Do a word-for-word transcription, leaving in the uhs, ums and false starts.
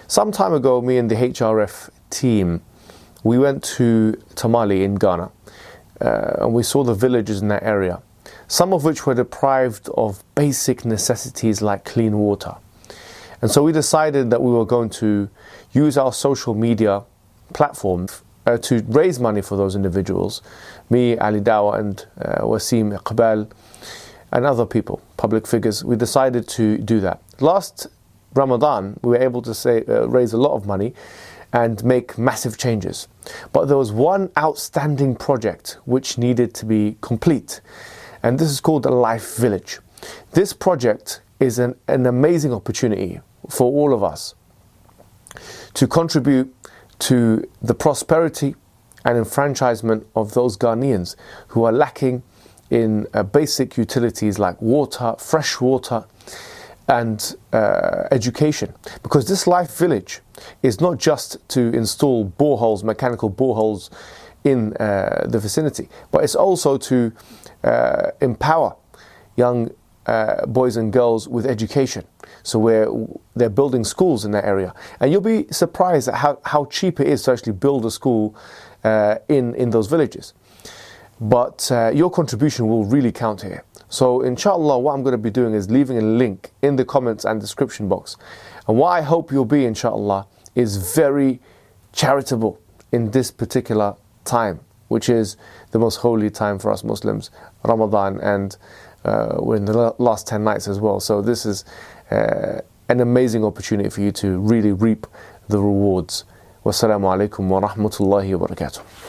Some time ago, me and the H R F team, we went to Tamale in Ghana, uh, and we saw the villages in that area, some of which were deprived of basic necessities like clean water. And so we decided that we were going to use our social media platform uh, to raise money for those individuals, me, Ali Dawa, and uh, Wasim Iqbal, and other people, public figures. We decided to do that. Last Ramadan, we were able to say, uh, raise a lot of money and make massive changes. But there was one outstanding project which needed to be complete, and this is called the Life Village. This project is an, an amazing opportunity for all of us to contribute to the prosperity and enfranchisement of those Ghanaians who are lacking in uh, basic utilities like water, fresh water, and uh, education. Because this Life Village is not just to install boreholes, mechanical boreholes in uh, the vicinity, but it's also to uh, empower young uh, boys and girls with education. So where they're building schools in that area. And you'll be surprised at how, how cheap it is to actually build a school uh, in, in those villages. But uh, your contribution will really count here. So inshallah, what I'm going to be doing is leaving a link in the comments and description box. And what I hope you'll be, inshallah, is very charitable in this particular time, which is the most holy time for us Muslims, Ramadan, and uh, we're in the last ten nights as well. So this is uh, an amazing opportunity for you to really reap the rewards. Wassalamu alaikum wa rahmatullahi wa barakatuh.